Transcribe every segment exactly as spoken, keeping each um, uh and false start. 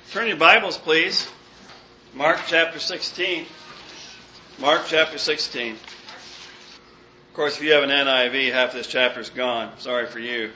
Turn your Bibles, please. Mark chapter sixteen. Mark chapter sixteen. Of course, if you have an N I V, half this chapter is gone. Sorry for you.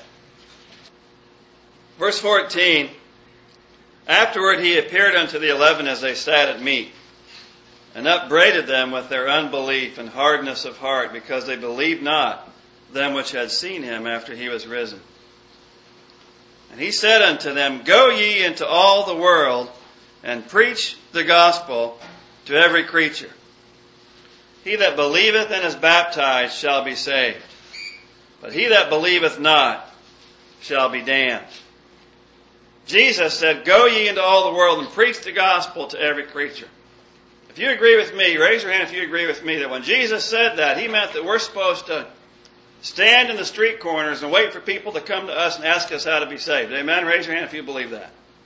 Verse fourteen. Afterward he appeared unto the eleven as they sat at meat, and upbraided them with their unbelief and hardness of heart, because they believed not them which had seen him after he was risen. And he said unto them, Go ye into all the world, and preach the gospel to every creature. He that believeth and is baptized shall be saved, but he that believeth not shall be damned. Jesus said, Go ye into all the world and preach the gospel to every creature. If you agree with me, raise your hand if you agree with me that when Jesus said that, he meant that we're supposed to stand in the street corners and wait for people to come to us and ask us how to be saved. Amen? Raise your hand if you believe that.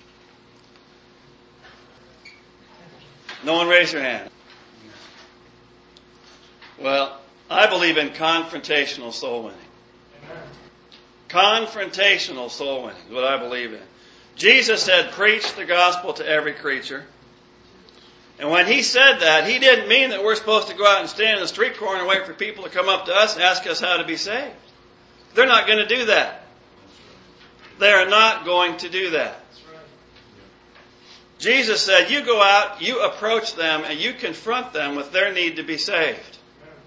No one raise your hand. Well, I believe in confrontational soul winning. Confrontational soul winning is what I believe in. Jesus said, preach the gospel to every creature. And when he said that, he didn't mean that we're supposed to go out and stand in the street corner and wait for people to come up to us and ask us how to be saved. They're not going to do that. They are not going to do that. Jesus said, you go out, you approach them, and you confront them with their need to be saved.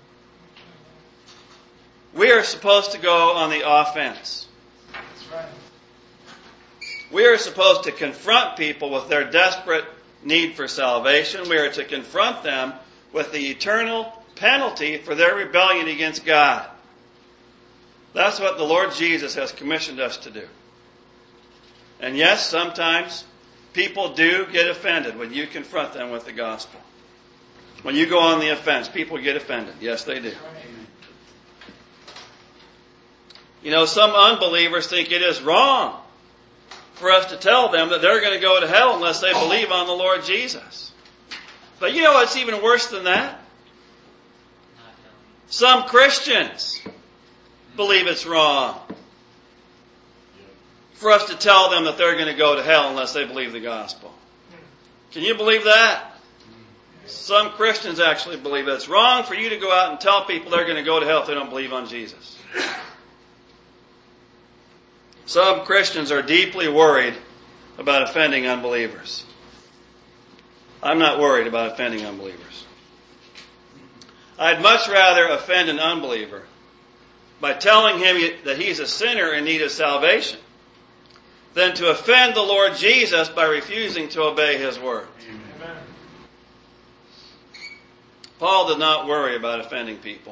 We are supposed to go on the offense. We are supposed to confront people with their desperate need for salvation. We are to confront them with the eternal penalty for their rebellion against God. That's what the Lord Jesus has commissioned us to do. And yes, sometimes people do get offended when you confront them with the gospel. When you go on the offense, people get offended. Yes, they do. You know, some unbelievers think it is wrong for us to tell them that they're going to go to hell unless they believe on the Lord Jesus. But you know what's even worse than that? Some Christians believe it's wrong for us to tell them that they're going to go to hell unless they believe the gospel. Can you believe that? Some Christians actually believe that it's wrong for you to go out and tell people they're going to go to hell if they don't believe on Jesus. Some Christians are deeply worried about offending unbelievers. I'm not worried about offending unbelievers. I'd much rather offend an unbeliever by telling him that he's a sinner in need of salvation than to offend the Lord Jesus by refusing to obey his word. Amen. Paul did not worry about offending people.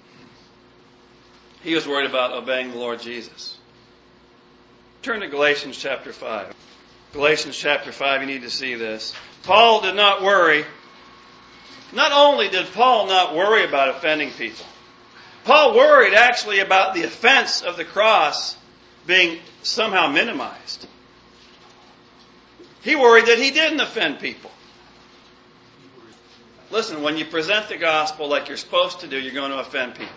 He was worried about obeying the Lord Jesus. Turn to Galatians chapter five. Galatians chapter five, you need to see this. Paul did not worry. Not only did Paul not worry about offending people, Paul worried actually about the offense of the cross being somehow minimized. He worried that he didn't offend people. Listen, when you present the gospel like you're supposed to do, you're going to offend people.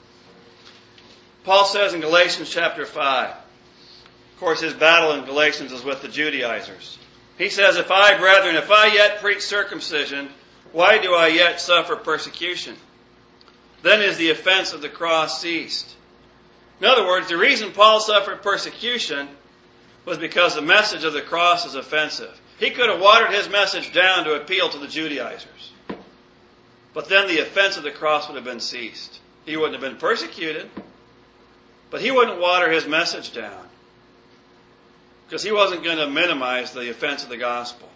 Paul says in Galatians chapter five, of course, his battle in Galatians is with the Judaizers. He says, If I, brethren, if I yet preach circumcision, why do I yet suffer persecution? Then is the offense of the cross ceased. In other words, the reason Paul suffered persecution was because the message of the cross is offensive. He could have watered his message down to appeal to the Judaizers. But then the offense of the cross would have been ceased. He wouldn't have been persecuted, but he wouldn't water his message down, because he wasn't going to minimize the offense of the gospel.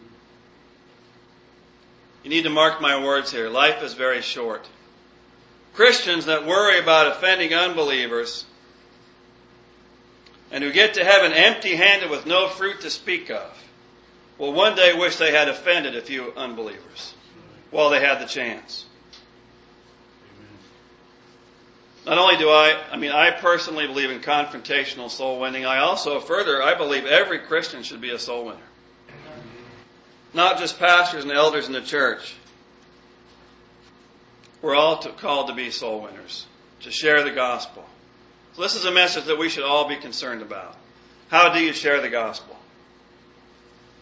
You need to mark my words here. Life is very short. Christians that worry about offending unbelievers and who get to heaven empty-handed with no fruit to speak of will one day wish they had offended a few unbelievers while they had the chance. Not only do I, I mean, I personally believe in confrontational soul winning. I also, further, I believe every Christian should be a soul winner. Not just pastors and elders in the church. We're all to, called to be soul winners, to share the gospel. So this is a message that we should all be concerned about. How do you share the gospel?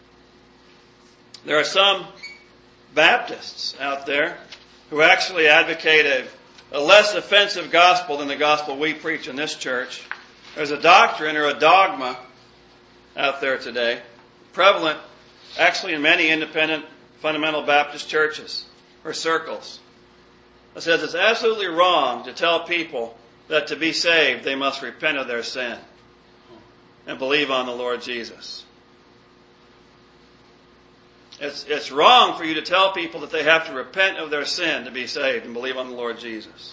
There are some Baptists out there who actually advocate a, a less offensive gospel than the gospel we preach in this church. There's a doctrine or a dogma out there today, prevalent actually in many independent fundamental Baptist churches or circles, that says it's absolutely wrong to tell people that to be saved they must repent of their sin and believe on the Lord Jesus. It's, it's wrong for you to tell people that they have to repent of their sin to be saved and believe on the Lord Jesus.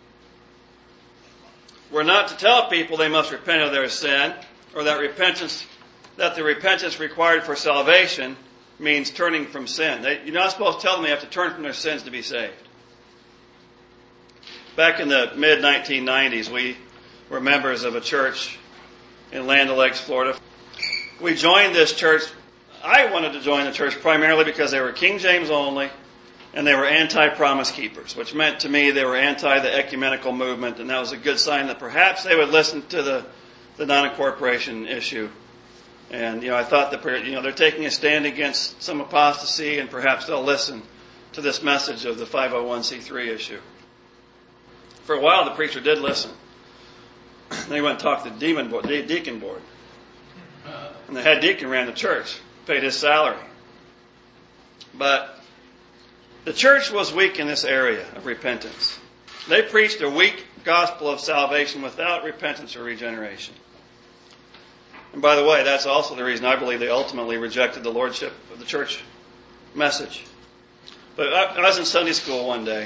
We're not to tell people they must repent of their sin, or that repentance, that the repentance required for salvation means turning from sin. They, you're not supposed to tell them they have to turn from their sins to be saved. Back in the mid nineteen nineties, we were members of a church in Land O'Lakes, Florida. We joined this church. I wanted to join the church primarily because they were King James only, and they were anti-promise keepers, which meant to me they were anti the ecumenical movement, and that was a good sign that perhaps they would listen to the, the non-incorporation issue. And, you know, I thought that, you know, they're taking a stand against some apostasy, and perhaps they'll listen to this message of the five oh one c three issue. For a while, the preacher did listen. Then he went and talked to the demon board, the deacon board. And the head deacon ran the church, paid his salary. But the church was weak in this area of repentance. They preached a weak gospel of salvation without repentance or regeneration. And by the way, that's also the reason I believe they ultimately rejected the lordship of the church message. But I was in Sunday school one day.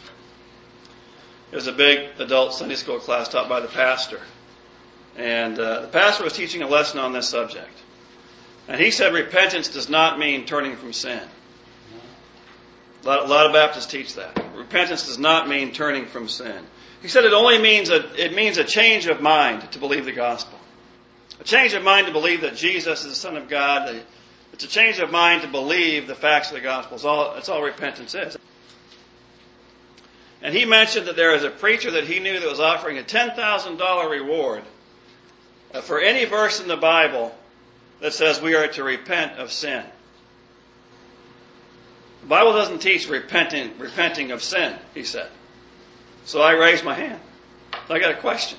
It was a big adult Sunday school class taught by the pastor. And uh, the pastor was teaching a lesson on this subject. And he said repentance does not mean turning from sin. A lot, a lot of Baptists teach that. Repentance does not mean turning from sin. He said it only means a, it means a change of mind to believe the gospel. A change of mind to believe that Jesus is the Son of God. It's a change of mind to believe the facts of the gospel. It's all, it's all repentance is. And he mentioned that there is a preacher that he knew that was offering a ten thousand dollars reward for any verse in the Bible that says we are to repent of sin. The Bible doesn't teach repenting, repenting of sin, he said. So I raised my hand. I got a question.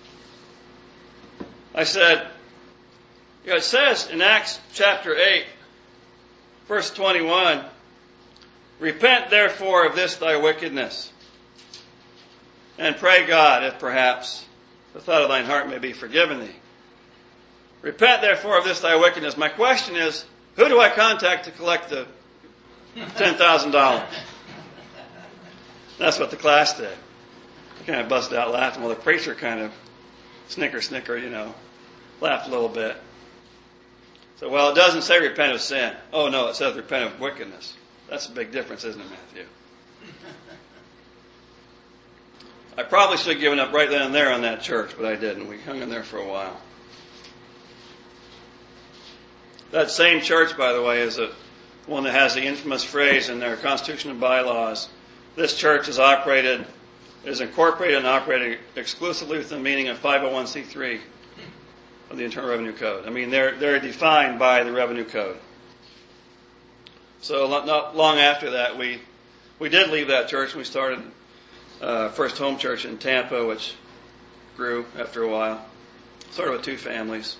I said, you know, it says in Acts chapter eight, verse twenty-one, repent therefore of this thy wickedness, and pray God if perhaps the thought of thine heart may be forgiven thee. Repent therefore of this thy wickedness. My question is, who do I contact to collect the ten thousand dollars? That's what the class did. I kind of busted out laughing. Well, the preacher kind of snicker, snicker, you know, laughed a little bit. So, well, it doesn't say repent of sin. Oh, no, it says repent of wickedness. That's a big difference, isn't it, Matthew? I probably should have given up right then and there on that church, but I didn't. We hung in there for a while. That same church, by the way, is a, one that has the infamous phrase in their Constitution and bylaws, this church is operated, is incorporated and operated exclusively within the meaning of five oh one c three of the Internal Revenue Code. I mean, they're, they're defined by the Revenue Code. So not long after that, we we did leave that church and we started uh, First Home Church in Tampa, which grew after a while, sort of with two families.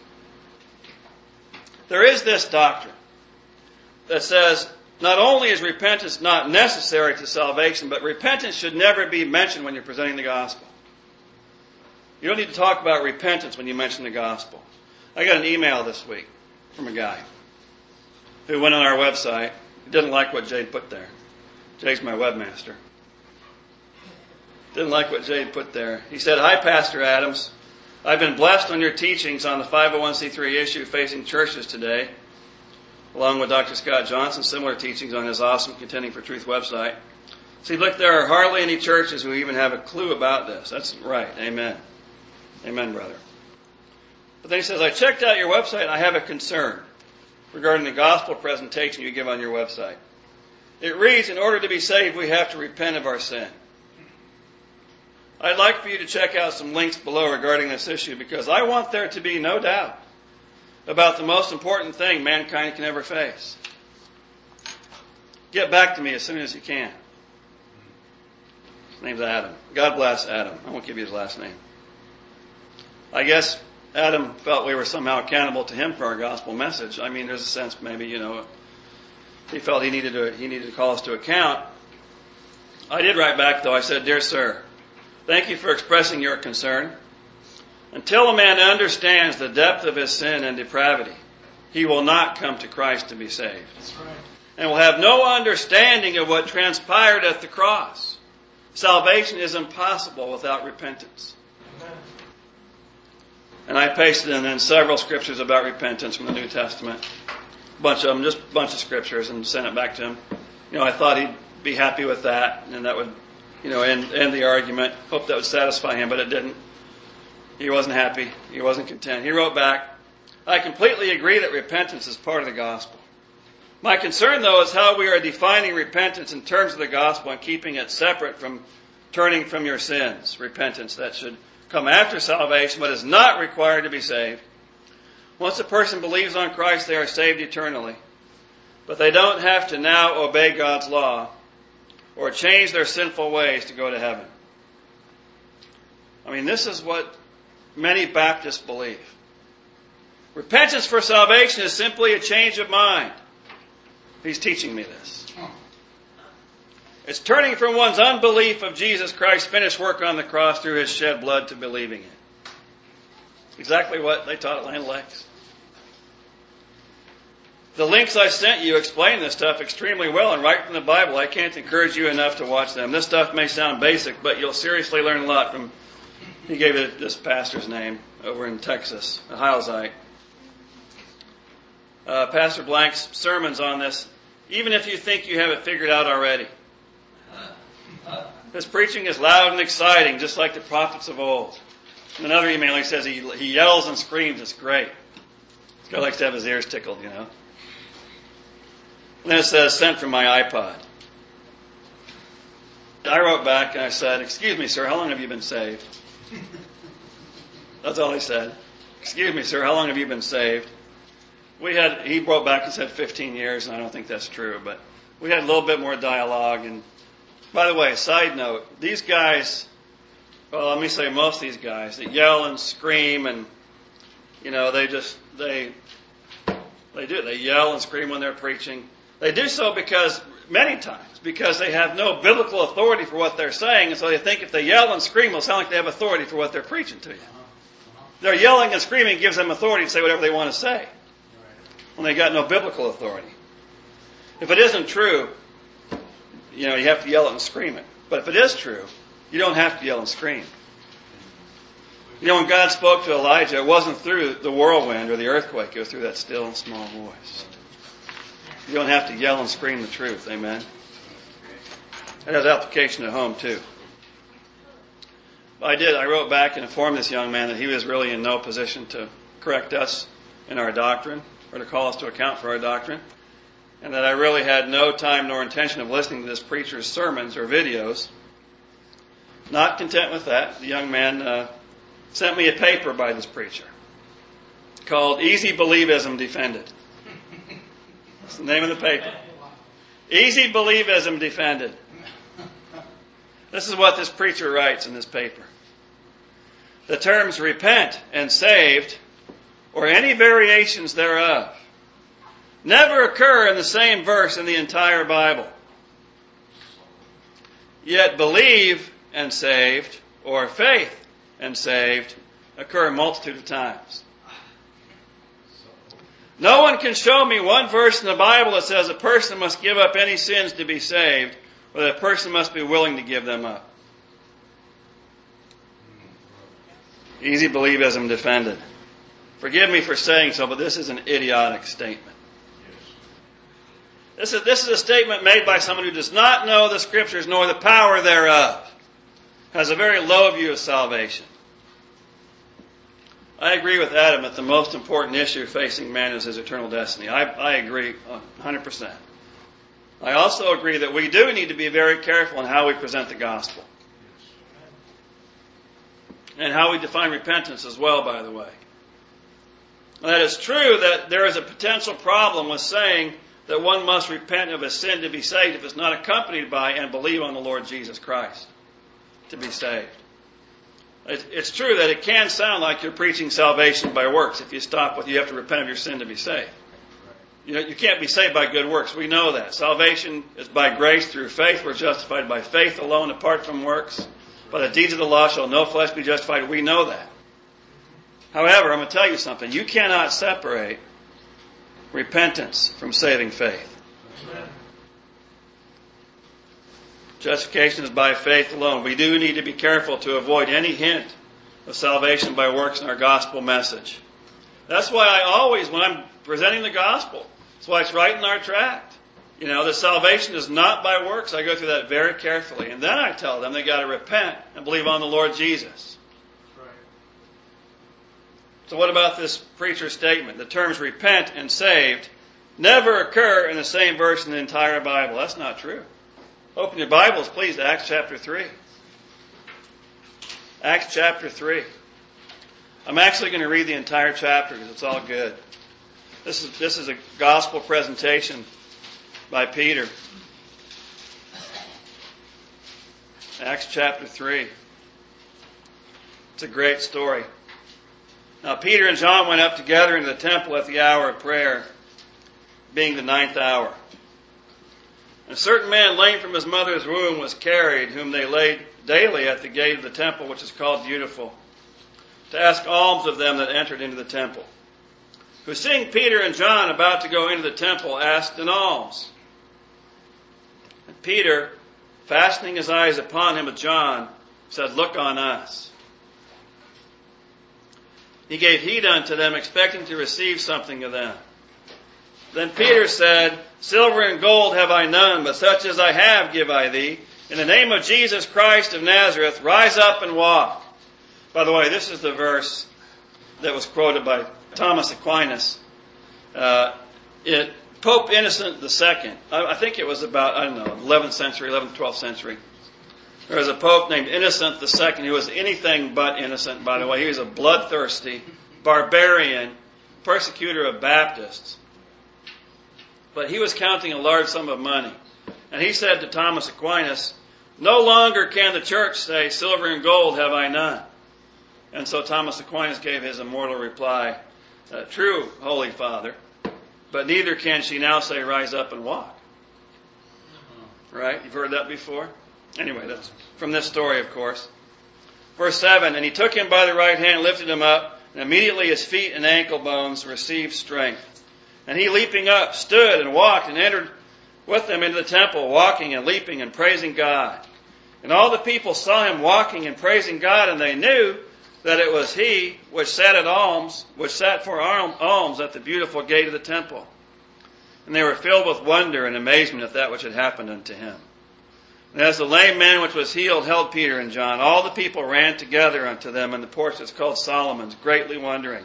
There is this doctrine that says not only is repentance not necessary to salvation, but repentance should never be mentioned when you're presenting the gospel. You don't need to talk about repentance when you mention the gospel. I got an email this week from a guy who went on our website. He didn't like what Jade put there. Jade's my webmaster. Didn't like what Jade put there. He said, "Hi, Pastor Adams. I've been blessed on your teachings on the five oh one c three issue facing churches today, along with Doctor Scott Johnson, similar teachings on his awesome Contending for Truth website. See, look, there are hardly any churches who even have a clue about this." That's right. Amen. Amen, brother. But then he says, "I checked out your website and I have a concern regarding the gospel presentation you give on your website. It reads, in order to be saved, we have to repent of our sin. I'd like for you to check out some links below regarding this issue because I want there to be no doubt about the most important thing mankind can ever face. Get back to me as soon as you can. His name's Adam. God bless Adam. I won't give you his last name. I guess Adam felt we were somehow accountable to him for our gospel message. I mean, there's a sense maybe, you know, he felt he needed to, he needed to call us to account. I did write back, though. I said, "Dear sir, thank you for expressing your concern. Until a man understands the depth of his sin and depravity, he will not come to Christ to be saved. That's right. And will have no understanding of what transpired at the cross. Salvation is impossible without repentance." Amen. And I pasted in then several scriptures about repentance from the New Testament. A bunch of them, just a bunch of scriptures, and sent it back to him. You know, I thought he'd be happy with that, and that would, you know, end, end the argument. Hope that would satisfy him, but it didn't. He wasn't happy. He wasn't content. He wrote back, "I completely agree that repentance is part of the gospel. My concern, though, is how we are defining repentance in terms of the gospel and keeping it separate from turning from your sins. Repentance that should come after salvation, but is not required to be saved. Once a person believes on Christ, they are saved eternally. But they don't have to now obey God's law or change their sinful ways to go to heaven." I mean, this is what many Baptists believe. Repentance for salvation is simply a change of mind. He's teaching me this. It's turning from one's unbelief of Jesus Christ's finished work on the cross through his shed blood to believing it. Exactly what they taught at Land Lakes. The links I sent you explain this stuff extremely well and right from the Bible. I can't encourage you enough to watch them. This stuff may sound basic, but you'll seriously learn a lot from, he gave it this pastor's name over in Texas, a Heilsite. Uh, Pastor Blank's sermons on this, even if you think you have it figured out already. His preaching is loud and exciting, just like the prophets of old. In another email, he says he, he yells and screams. It's great. This guy likes to have his ears tickled, you know. And then it says, "Sent from my iPod." I wrote back and I said, "Excuse me, sir, how long have you been saved?" That's all he said. "Excuse me, sir, how long have you been saved?" We had, he wrote back and said fifteen years, and I don't think that's true, but we had a little bit more dialogue. And by the way, side note, these guys, well, let me say most of these guys that yell and scream and, you know, they just, they, they do, they yell and scream when they're preaching. They do so because, many times, because they have no biblical authority for what they're saying, and so they think if they yell and scream, it'll sound like they have authority for what they're preaching to you. Their yelling and screaming gives them authority to say whatever they want to say, when they got no biblical authority. If it isn't true, you know, you have to yell it and scream it. But if it is true, you don't have to yell and scream. You know, when God spoke to Elijah, it wasn't through the whirlwind or the earthquake. It was through that still and small voice. You don't have to yell and scream the truth. Amen? That has application at home, too. I did. I wrote back and informed this young man that he was really in no position to correct us in our doctrine or to call us to account for our doctrine, and that I really had no time nor intention of listening to this preacher's sermons or videos. Not content with that, the young man uh, sent me a paper by this preacher called Easy Believism Defended. That's the name of the paper. Easy Believism Defended. This is what this preacher writes in this paper. The terms repent and saved, or any variations thereof, never occur in the same verse in the entire Bible. Yet believe and saved, or faith and saved, occur a multitude of times. No one can show me one verse in the Bible that says a person must give up any sins to be saved, or that a person must be willing to give them up. Easy believism defended. Forgive me for saying so, but this is an idiotic statement. This is, this is a statement made by someone who does not know the Scriptures nor the power thereof. Has a very low view of salvation. I agree with Adam that the most important issue facing man is his eternal destiny. I, I agree one hundred percent. I also agree that we do need to be very careful in how we present the gospel. And how we define repentance as well, by the way. That it's true that there is a potential problem with saying that one must repent of his sin to be saved if it's not accompanied by and believe on the Lord Jesus Christ to be saved. It's true that it can sound like you're preaching salvation by works if you stop with you have to repent of your sin to be saved. You know, you can't be saved by good works. We know that. Salvation is by grace through faith. We're justified by faith alone, apart from works. By the deeds of the law shall no flesh be justified. We know that. However, I'm going to tell you something. You cannot separate repentance from saving faith. Justification is by faith alone. We do need to be careful to avoid any hint of salvation by works in our gospel message. That's why I always, when I'm presenting the gospel, that's why it's right in our tract. You know, that salvation is not by works. I go through that very carefully. And then I tell them they got to repent and believe on the Lord Jesus. Right. So what about this preacher's statement? The terms repent and saved never occur in the same verse in the entire Bible. That's not true. Open your Bibles, please, to Acts chapter three. Acts chapter three. I'm actually going to read the entire chapter because it's all good. This is, this is a gospel presentation by Peter. Acts chapter three. It's a great story. Now Peter and John went up together into the temple at the hour of prayer, being the ninth hour. And a certain man lame from his mother's womb was carried, whom they laid daily at the gate of the temple, which is called Beautiful, to ask alms of them that entered into the temple. Who, seeing Peter and John about to go into the temple, asked an alms. And Peter, fastening his eyes upon him with John, said, "Look on us." He gave heed unto them, expecting to receive something of them. Then Peter said, "Silver and gold have I none, but such as I have give I thee. In the name of Jesus Christ of Nazareth, rise up and walk." By the way, this is the verse that was quoted by Thomas Aquinas. Uh, it, Pope Innocent the Second, I, I think it was about, I don't know, eleventh century, eleventh, twelfth century. There was a pope named Innocent the Second who was anything but innocent, by the way. He was a bloodthirsty, barbarian, persecutor of Baptists. But he was counting a large sum of money. And he said to Thomas Aquinas, "No longer can the church say, 'Silver and gold have I none.'" And so Thomas Aquinas gave his immortal reply, uh, "True, Holy Father, but neither can she now say, 'Rise up and walk.'" Right? You've heard that before? Anyway, that's from this story, of course. Verse seven, "And he took him by the right hand, lifted him up, and immediately his feet and ankle bones received strength. And he, leaping up, stood and walked and entered with them into the temple, walking and leaping and praising God. And all the people saw him walking and praising God, and they knew that it was he which sat at alms, which sat for alms at the beautiful gate of the temple. And they were filled with wonder and amazement at that which had happened unto him. And as the lame man which was healed held Peter and John, all the people ran together unto them in the porch that's called Solomon's, greatly wondering.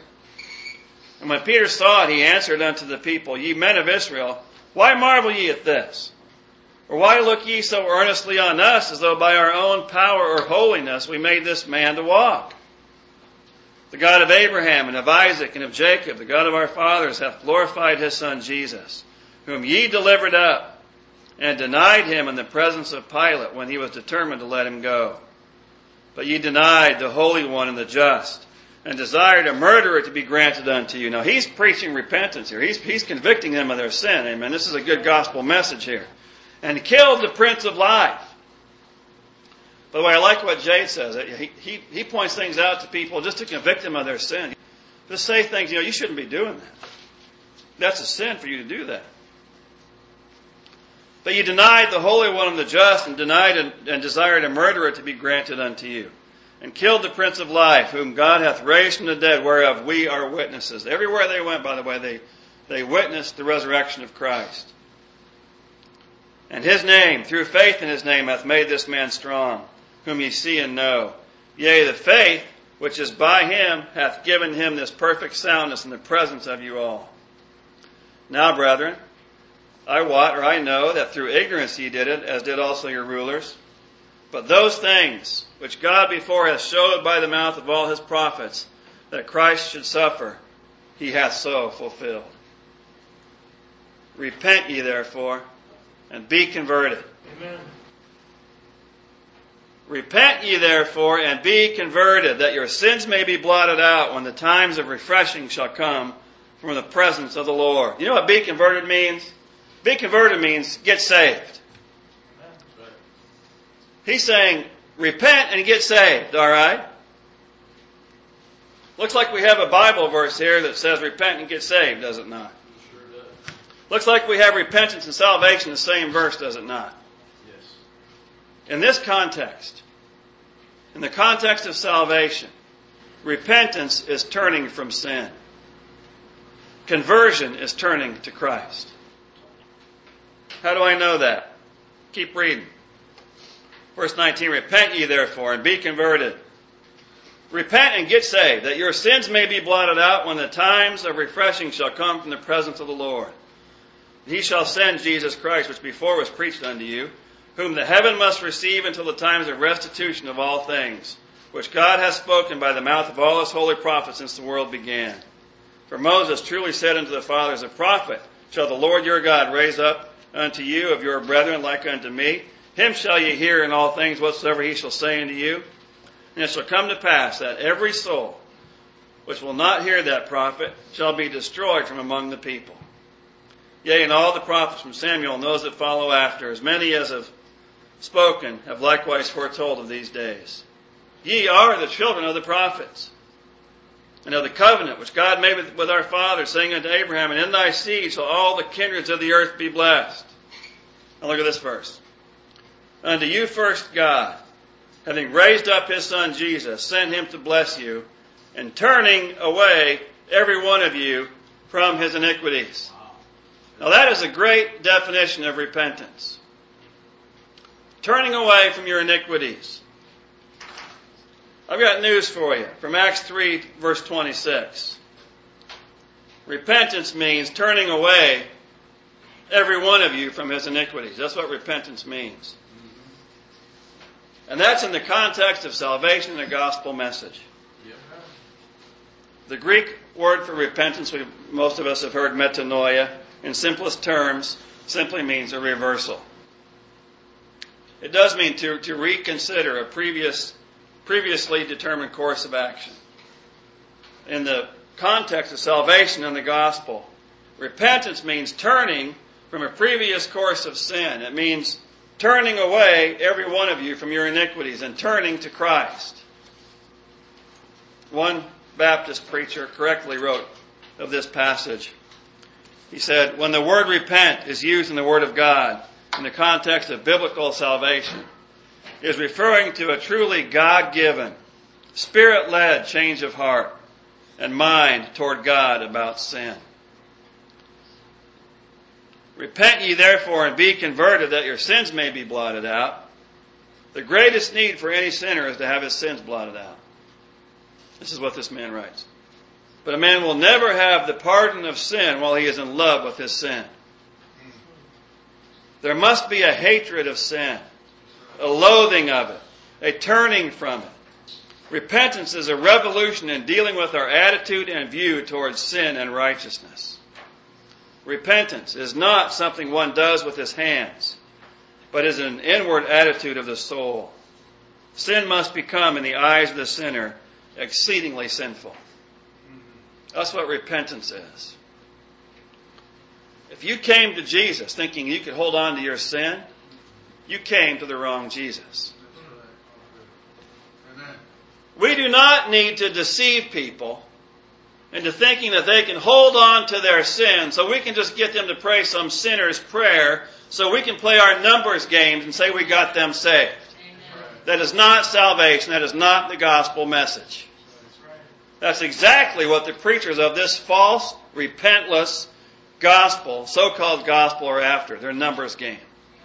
And when Peter saw it, he answered unto the people, "Ye men of Israel, why marvel ye at this? Or why look ye so earnestly on us, as though by our own power or holiness we made this man to walk? The God of Abraham and of Isaac and of Jacob, the God of our fathers, hath glorified his Son Jesus, whom ye delivered up, and denied him in the presence of Pilate when he was determined to let him go. But ye denied the Holy One and the just, and desired a murderer to be granted unto you." Now he's preaching repentance here. He's, he's convicting them of their sin. Amen. This is a good gospel message here. "And killed the Prince of Life." By the way, I like what Jade says. He, he, he points things out to people just to convict them of their sin. Just say things, you know, you shouldn't be doing that. That's a sin for you to do that. "But you denied the Holy One and the just, and denied and, and desired a murderer to be granted unto you. And killed the Prince of Life, whom God hath raised from the dead, whereof we are witnesses." Everywhere they went, by the way, they, they witnessed the resurrection of Christ. "And his name, through faith in his name, hath made this man strong, whom ye see and know. Yea, the faith which is by him hath given him this perfect soundness in the presence of you all. Now, brethren, I wot, or I know, that through ignorance ye did it, as did also your rulers. But those things which God before hath showed by the mouth of all his prophets, that Christ should suffer, he hath so fulfilled." Repent ye therefore, and be converted. Amen. Repent ye therefore, and be converted, that your sins may be blotted out when the times of refreshing shall come from the presence of the Lord. You know what be converted means? Be converted means get saved. He's saying, repent and get saved, all right? Looks like we have a Bible verse here that says repent and get saved, does it not? Sure does. Looks like we have repentance and salvation in the same verse, does it not? Yes. In this context, in the context of salvation, repentance is turning from sin. Conversion is turning to Christ. How do I know that? Keep reading. Verse nineteen, repent ye therefore and be converted. Repent and get saved, that your sins may be blotted out when the times of refreshing shall come from the presence of the Lord. He shall send Jesus Christ, which before was preached unto you, whom the heaven must receive until the times of restitution of all things, which God hath spoken by the mouth of all his holy prophets since the world began. For Moses truly said unto the fathers, a prophet shall the Lord your God raise up unto you of your brethren like unto me. Him shall ye hear in all things whatsoever he shall say unto you. And it shall come to pass that every soul which will not hear that prophet shall be destroyed from among the people. Yea, and all the prophets from Samuel and those that follow after, as many as have spoken, have likewise foretold of these days. Ye are the children of the prophets, and of the covenant which God made with, with our fathers, saying unto Abraham, and in thy seed shall all the kindreds of the earth be blessed. Now look at this verse. Unto you first God, having raised up his Son Jesus, sent him to bless you, and turning away every one of you from his iniquities. Now that is a great definition of repentance. Turning away from your iniquities. I've got news for you from Acts three, verse twenty-six. Repentance means turning away every one of you from his iniquities. That's what repentance means. And that's in the context of salvation and the gospel message. The Greek word for repentance, we, most of us have heard metanoia, in simplest terms, simply means a reversal. It does mean to, to reconsider a previous, previously determined course of action. In the context of salvation and the gospel, repentance means turning from a previous course of sin. It means turning away every one of you from your iniquities and turning to Christ. One Baptist preacher correctly wrote of this passage. He said, when the word repent is used in the Word of God in the context of biblical salvation, it is referring to a truly God-given, Spirit-led change of heart and mind toward God about sin. Repent ye therefore and be converted, that your sins may be blotted out. The greatest need for any sinner is to have his sins blotted out. This is what this man writes. But a man will never have the pardon of sin while he is in love with his sin. There must be a hatred of sin, a loathing of it, a turning from it. Repentance is a revolution in dealing with our attitude and view towards sin and righteousness. Repentance is not something one does with his hands, but is an inward attitude of the soul. Sin must become, in the eyes of the sinner, exceedingly sinful. That's what repentance is. If you came to Jesus thinking you could hold on to your sin, you came to the wrong Jesus. We do not need to deceive people into thinking that they can hold on to their sin so we can just get them to pray some sinner's prayer so we can play our numbers games and say we got them saved. Amen. That is not salvation. That is not the gospel message. That's exactly what the preachers of this false, repentless gospel, so-called gospel, are after. Their numbers game.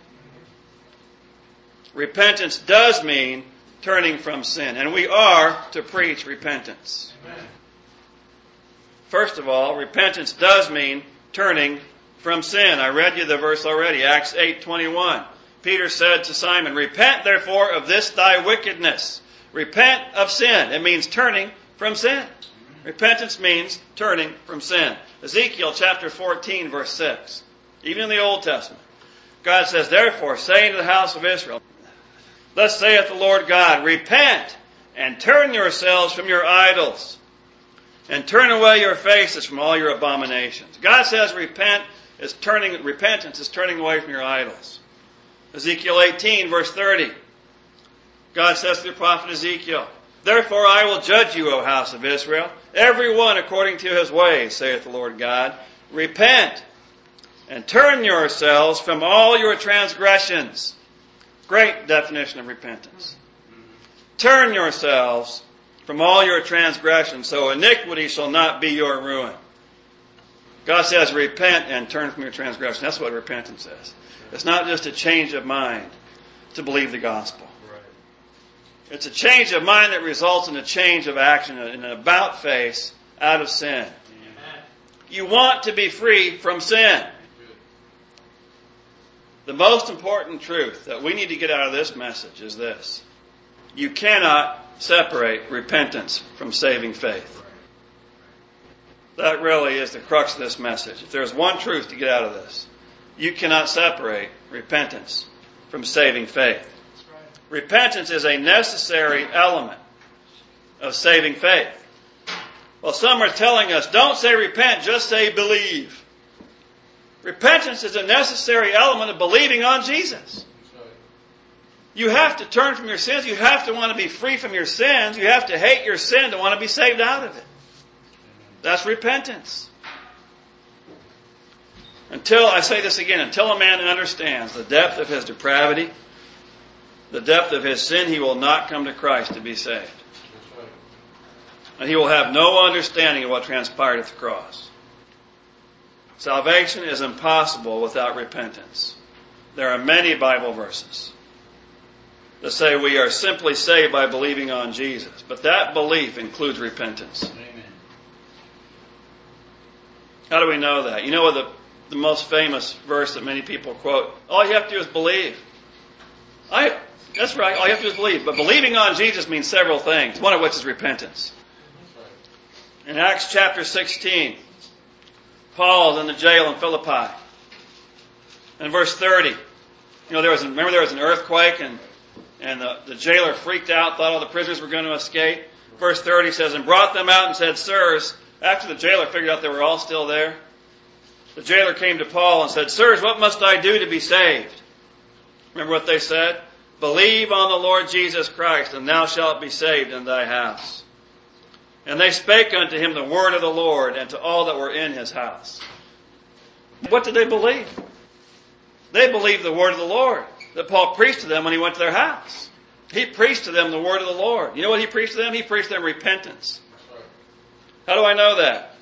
Repentance does mean turning from sin, and we are to preach repentance. Amen. First of all, repentance does mean turning from sin. I read you the verse already, Acts eight twenty-one. Peter said to Simon, repent therefore of this thy wickedness. Repent of sin. It means turning from sin. Repentance means turning from sin. Ezekiel chapter fourteen, verse six. Even in the Old Testament. God says, therefore, saying to the house of Israel, thus saith the Lord God, repent and turn yourselves from your idols, and turn away your faces from all your abominations. God says repent is turning, repentance is turning away from your idols. Ezekiel eighteen, verse thirty. God says to the prophet Ezekiel, therefore I will judge you, O house of Israel, every one according to his ways, saith the Lord God. Repent and turn yourselves from all your transgressions. Great definition of repentance. Turn yourselves from all your transgressions, so iniquity shall not be your ruin. God says repent and turn from your transgression. That's what repentance is. It's not just a change of mind to believe the gospel. It's a change of mind that results in a change of action, in an about face out of sin. You want to be free from sin. The most important truth that we need to get out of this message is this. You cannot separate repentance from saving faith. That really is the crux of this message. If there's one truth to get out of this, you cannot separate repentance from saving faith. Repentance is a necessary element of saving faith. Well, some are telling us, don't say repent, just say believe. Repentance is a necessary element of believing on Jesus. You have to turn from your sins. You have to want to be free from your sins. You have to hate your sin to want to be saved out of it. That's repentance. Until, I say this again, until a man understands the depth of his depravity, the depth of his sin, he will not come to Christ to be saved. And he will have no understanding of what transpired at the cross. Salvation is impossible without repentance. There are many Bible verses that say we are simply saved by believing on Jesus. But that belief includes repentance. Amen. How do we know that? You know what the, the most famous verse that many people quote? All you have to do is believe. I, that's right, all you have to do is believe. But believing on Jesus means several things, one of which is repentance. In Acts chapter sixteen, Paul is in the jail in Philippi. In verse thirty, you know, there was, remember there was an earthquake and And the, the jailer freaked out, thought all the prisoners were going to escape. Verse thirty says, and brought them out and said, sirs, after the jailer figured out they were all still there, the jailer came to Paul and said, sirs, what must I do to be saved? Remember what they said? Believe on the Lord Jesus Christ, and thou shalt be saved in thy house. And they spake unto him the word of the Lord, and to all that were in his house. What did they believe? They believed the word of the Lord that Paul preached to them when he went to their house. He preached to them the word of the Lord. You know what he preached to them? He preached to them repentance. How do I know that?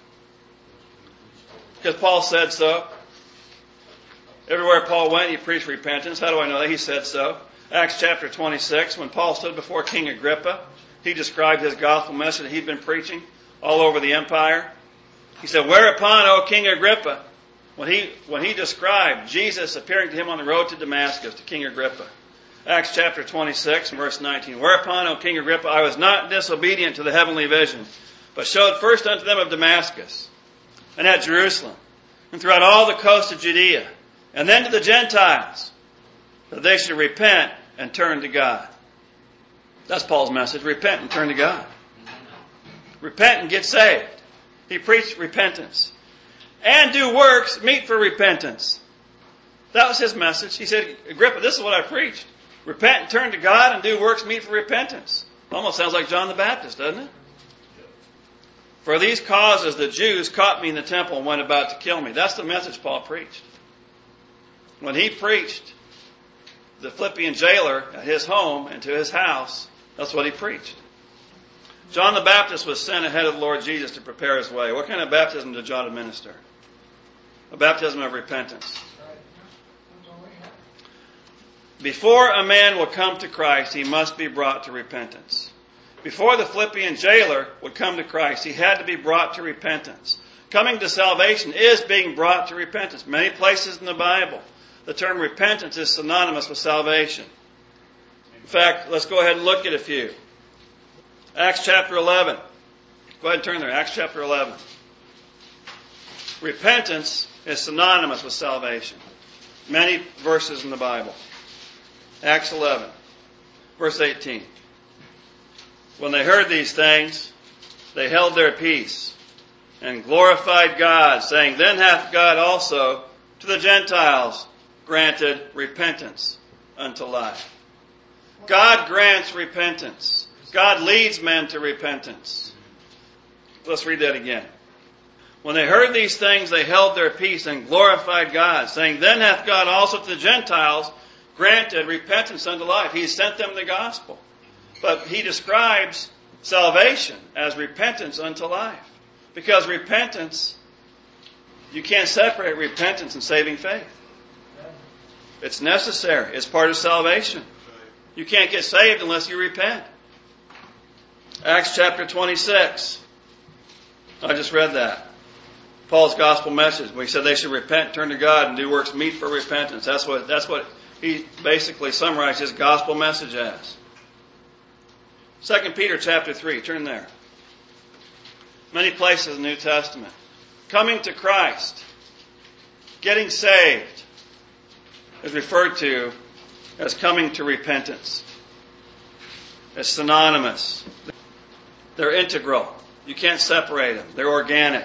Because Paul said so. Everywhere Paul went, he preached repentance. How do I know that? He said so. Acts chapter twenty-six, when Paul stood before King Agrippa, he described his gospel message that he'd been preaching all over the empire. He said, whereupon, O King Agrippa, When he, when he described Jesus appearing to him on the road to Damascus, to King Agrippa. Acts chapter twenty-six, verse nineteen. Whereupon, O King Agrippa, I was not disobedient to the heavenly vision, but showed first unto them of Damascus, and at Jerusalem, and throughout all the coast of Judea, and then to the Gentiles, that they should repent and turn to God. That's Paul's message. Repent and turn to God. Repent and get saved. He preached repentance. And do works meet for repentance. That was his message. He said, Agrippa, this is what I preached. Repent and turn to God, and do works meet for repentance. Almost sounds like John the Baptist, doesn't it? For these causes the Jews caught me in the temple and went about to kill me. That's the message Paul preached. When he preached the Philippian jailer at his home and to his house, that's what he preached. John the Baptist was sent ahead of the Lord Jesus to prepare his way. What kind of baptism did John administer? A baptism of repentance. Before a man will come to Christ, he must be brought to repentance. Before the Philippian jailer would come to Christ, he had to be brought to repentance. Coming to salvation is being brought to repentance. Many places in the Bible, the term repentance is synonymous with salvation. In fact, let's go ahead and look at a few. Acts chapter eleven. Go ahead and turn there. Acts chapter eleven. Repentance is synonymous with salvation. Many verses in the Bible. Acts eleven, verse eighteen. When they heard these things, they held their peace and glorified God, saying, Then hath God also to the Gentiles granted repentance unto life. God grants repentance. God leads men to repentance. Let's read that again. When they heard these things, they held their peace and glorified God, saying, Then hath God also to the Gentiles granted repentance unto life. He sent them the gospel. But he describes salvation as repentance unto life. Because repentance, you can't separate repentance and saving faith. It's necessary. It's part of salvation. You can't get saved unless you repent. Acts chapter twenty-six. I just read that. Paul's gospel message. We said they should repent, turn to God, and do works meet for repentance. That's what, that's what he basically summarized his gospel message as. Second Peter chapter three. Turn there. Many places in the New Testament. Coming to Christ, getting saved, is referred to as coming to repentance. It's synonymous. They're integral. You can't separate them. They're organic.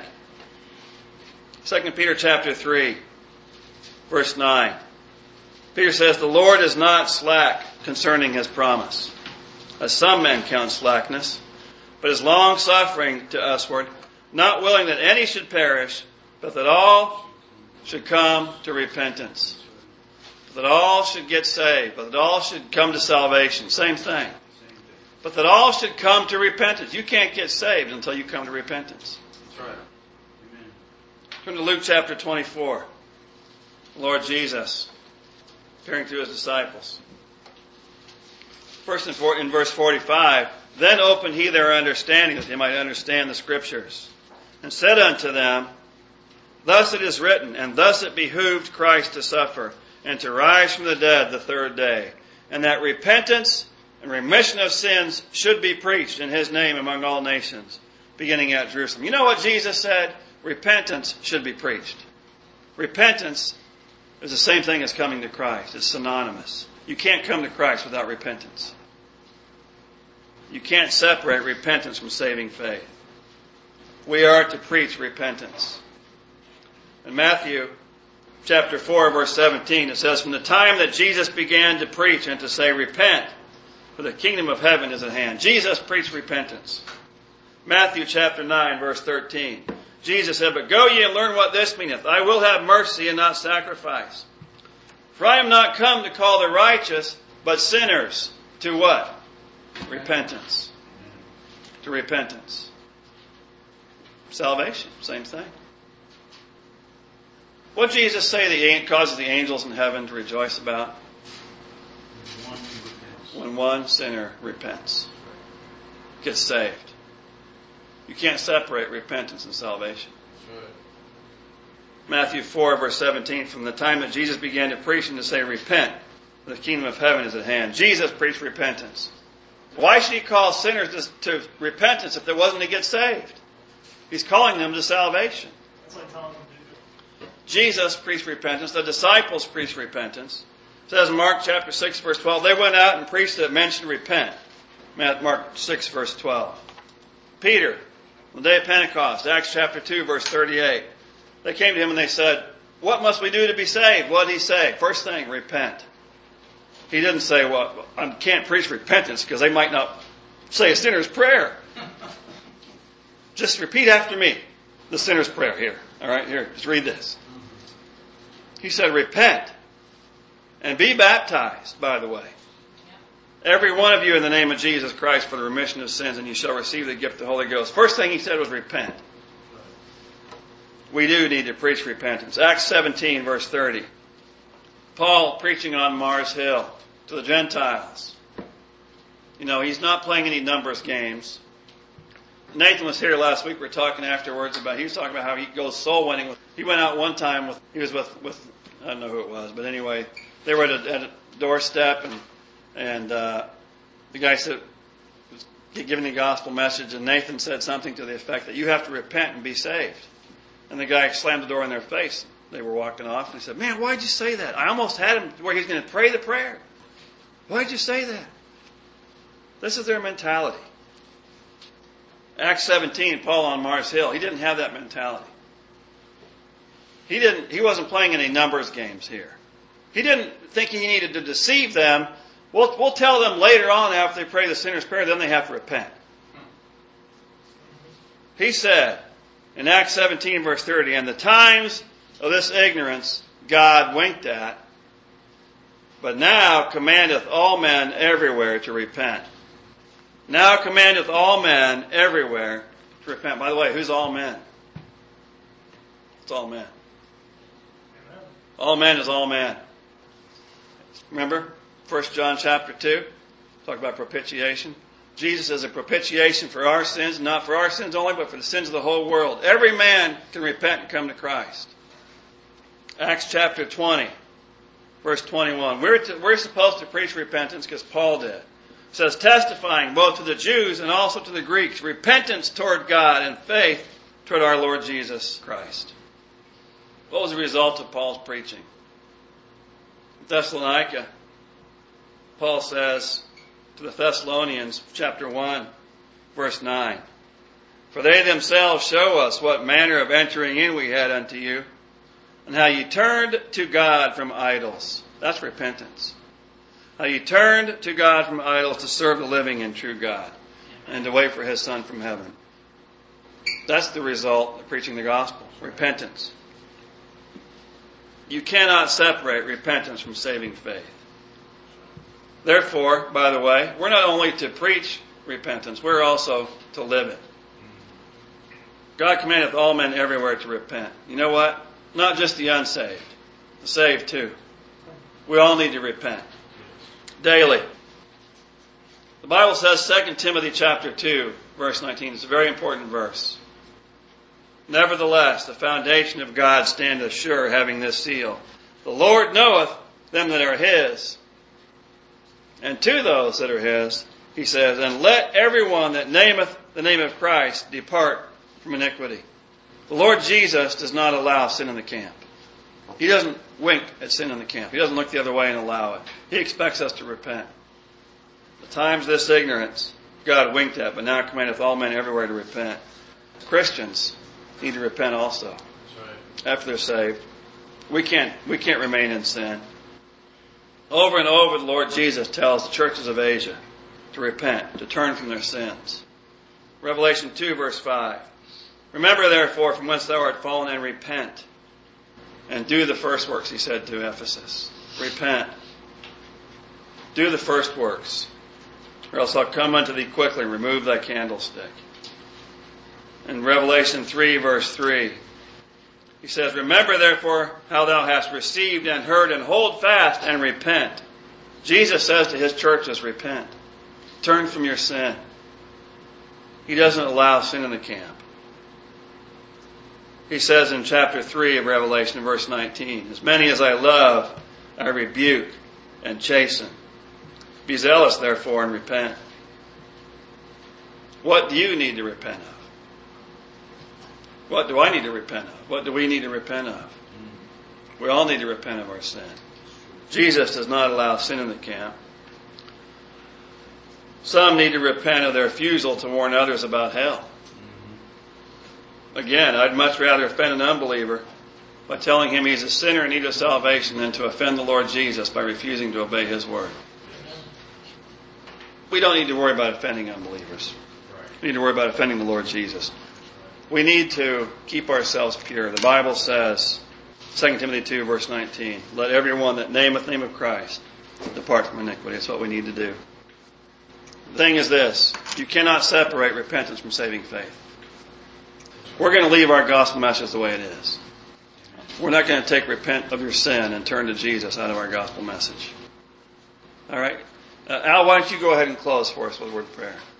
Second Peter chapter three, verse nine. Peter says, The Lord is not slack concerning his promise, as some men count slackness, but is long-suffering to usward, not willing that any should perish, but that all should come to repentance. But that all should get saved, but that all should come to salvation. Same thing. But that all should come to repentance. You can't get saved until you come to repentance. That's right. Amen. Turn to Luke chapter twenty-four. The Lord Jesus appearing to his disciples. First in verse forty-five, Then opened he their understanding, that they might understand the Scriptures, and said unto them, Thus it is written, and thus it behooved Christ to suffer, and to rise from the dead the third day, and that repentance and remission of sins should be preached in his name among all nations, beginning at Jerusalem. You know what Jesus said? Repentance should be preached. Repentance is the same thing as coming to Christ. It's synonymous. You can't come to Christ without repentance. You can't separate repentance from saving faith. We are to preach repentance. In Matthew chapter four, verse seventeen, it says, From the time that Jesus began to preach and to say, Repent, for the kingdom of heaven is at hand. Jesus preached repentance. Matthew chapter nine, verse thirteen. Jesus said, But go ye and learn what this meaneth. I will have mercy and not sacrifice. For I am not come to call the righteous, but sinners to what? Repentance. To repentance. Salvation, same thing. What did Jesus say that causes the angels in heaven to rejoice about? When one sinner repents, gets saved. You can't separate repentance and salvation. Matthew four, verse seventeen, From the time that Jesus began to preach and to say, Repent, for the kingdom of heaven is at hand. Jesus preached repentance. Why should he call sinners to, to repentance if there wasn't to get saved? He's calling them to salvation. That's like telling them to do it. Jesus preached repentance. The disciples preached repentance. It says in Mark chapter six, verse twelve, they went out and preached that men should repent. Mark six, verse twelve. Peter, on the day of Pentecost, Acts chapter two, verse thirty-eight. They came to him and they said, What must we do to be saved? What did he say? First thing, repent. He didn't say, Well, I can't preach repentance because they might not say a sinner's prayer. Just repeat after me the sinner's prayer here. All right, here, just read this. He said, Repent and be baptized, by the way. Every one of you in the name of Jesus Christ for the remission of sins, and you shall receive the gift of the Holy Ghost. First thing he said was repent. We do need to preach repentance. Acts seventeen, verse thirty. Paul preaching on Mars Hill to the Gentiles. You know, he's not playing any numbers games. Nathan was here last week. We were talking afterwards about, he was talking about how he goes soul winning. He went out one time with, he was with, with I don't know who it was, but anyway, they were at a, at a doorstep and, and, uh, the guy said, was giving the gospel message, and Nathan said something to the effect that you have to repent and be saved. And the guy slammed the door in their face. They were walking off, and he said, "Man, why'd you say that? I almost had him where he's going to pray the prayer. Why'd you say that?" This is their mentality. Acts seventeen, Paul on Mars Hill, he didn't have that mentality. He didn't. He wasn't playing any numbers games here. He didn't think he needed to deceive them. We'll, we'll tell them later on after they pray the sinner's prayer, then they have to repent. He said in Acts seventeen, verse thirty, "And the times of this ignorance God winked at, but now commandeth all men everywhere to repent." Now commandeth all men everywhere to repent. By the way, who's all men? It's all men. Amen. All men is all men. Remember, First John chapter two, talk about propitiation. Jesus is a propitiation for our sins, not for our sins only, but for the sins of the whole world. Every man can repent and come to Christ. Acts chapter twenty, verse twenty-one. We're, to, we're supposed to preach repentance because Paul did. It says, testifying both to the Jews and also to the Greeks, repentance toward God and faith toward our Lord Jesus Christ. What was the result of Paul's preaching? In Thessalonica, Paul says to the Thessalonians, chapter one, verse nine, "For they themselves show us what manner of entering in we had unto you, and how you turned to God from idols." That's repentance. How you turned to God from idols to serve the living and true God, and to wait for His Son from heaven. That's the result of preaching the gospel. Repentance. You cannot separate repentance from saving faith. Therefore, by the way, we're not only to preach repentance, we're also to live it. God commandeth all men everywhere to repent. You know what? Not just the unsaved. The saved too. We all need to repent. Daily. The Bible says, Second Timothy chapter two, verse nineteen. It's a very important verse. "Nevertheless, the foundation of God standeth sure, having this seal. The Lord knoweth them that are His. And to those that are His, He says, and let everyone that nameth the name of Christ depart from iniquity." The Lord Jesus does not allow sin in the camp. He doesn't wink at sin in the camp. He doesn't look the other way and allow it. He expects us to repent. The times of this ignorance God winked at, but now commandeth all men everywhere to repent. Christians need to repent also. That's right. After they're saved. We can't, we can't remain in sin. Over and over the Lord Jesus tells the churches of Asia to repent, to turn from their sins. Revelation two, verse five. "Remember therefore from whence thou art fallen, and repent. And do the first works," he said to Ephesus. Repent. Do the first works, or else I'll come unto thee quickly and remove thy candlestick. In Revelation three, verse three, he says, "Remember therefore how thou hast received and heard, and hold fast and repent." Jesus says to His churches, repent. Turn from your sin. He doesn't allow sin in the camp. He says in chapter three of Revelation, verse nineteen, "As many as I love, I rebuke and chasten. Be zealous, therefore, and repent." What do you need to repent of? What do I need to repent of? What do we need to repent of? We all need to repent of our sin. Jesus does not allow sin in the camp. Some need to repent of their refusal to warn others about hell. Again, I'd much rather offend an unbeliever by telling him he's a sinner in need of salvation than to offend the Lord Jesus by refusing to obey His word. We don't need to worry about offending unbelievers. We need to worry about offending the Lord Jesus. We need to keep ourselves pure. The Bible says, Second Timothy two, verse nineteen, "Let everyone that nameth the name of Christ depart from iniquity." That's what we need to do. The thing is this: you cannot separate repentance from saving faith. We're going to leave our gospel message the way it is. We're not going to take repent of your sin and turn to Jesus out of our gospel message. All right? Uh, Al, why don't you go ahead and close for us with a word of prayer?